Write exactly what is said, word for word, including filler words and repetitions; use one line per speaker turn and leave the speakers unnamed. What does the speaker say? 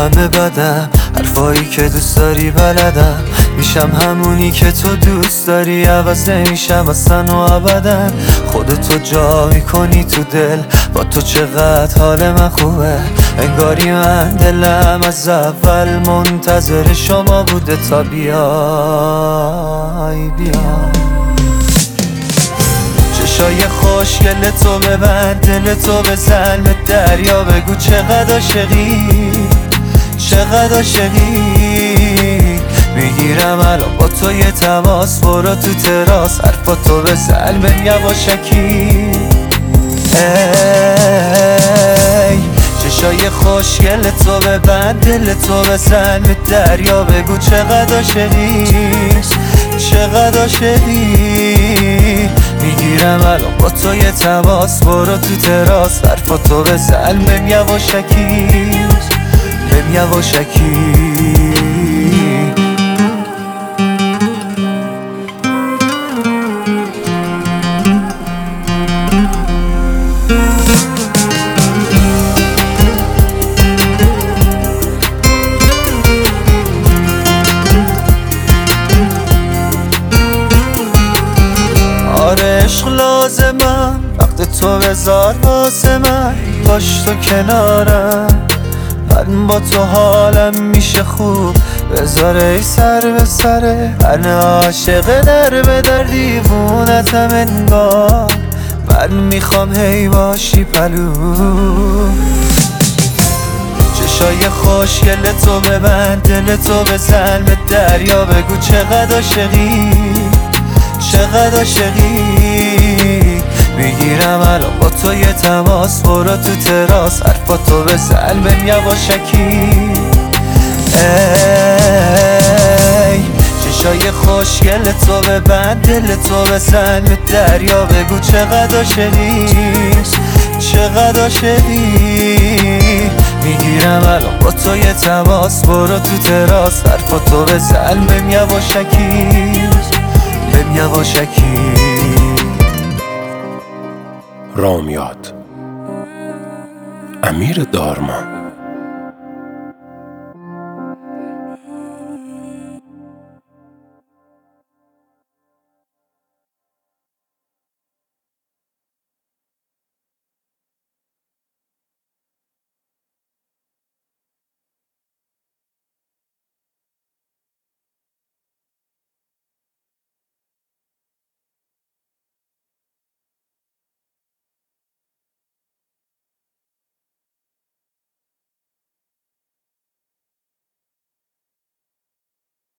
همه بدم، حرفایی که دوست داری بلدم، میشم همونی که تو دوست داری، عوض نمیشم اصلا و ابدا. خودتو جا میکنی تو دل، با تو چقدر حال من خوبه، انگاری من دلم از اول منتظر شما بوده تا بیای بیای. چشای خوشگل تو ببند، دل تو بزن به دریا، بگو چقدر عاشقی چقدر عاشقی. میگیرم الان با تو یه تماس، برو تو تراس، حرفا تو بزن بهم یواشکی. ای چشای خوشگل تو ببند، دل تو بزن به دریا، بگو چقدر عاشقی چقدر عاشقی. میگیرم الان با تو یه تماس، برو تو تراس، حرفا تو بزن بهم یواشکی بهم یواشکی. عشق لازمم، وقت تو بذار واسه من، باش تو کنارم، من با تو حالم میشه خوب، بذار ای سر به سره، من عاشق در به در دیوونتم انگار، من میخوام هی باشی پلو. چشای خوشگل تو ببند، دل تو بزن به دریا، بگو چقدر عاشقی چقدر عاشقی. میگیرم الان با تو یه تماس، برو تو تراس، حرفا تو بزن بهم یواشکی. ای چشای خوشگل تو ببند، دل تو بزن به دریا، بگو چقدر عاشقی چقدر عاشقی. میگیرم الان با تو یه تماس، برو تو تراس، حرفا تو بزن بهم یواشکی بهم یواشکی.
رامیات، امیر دارمان.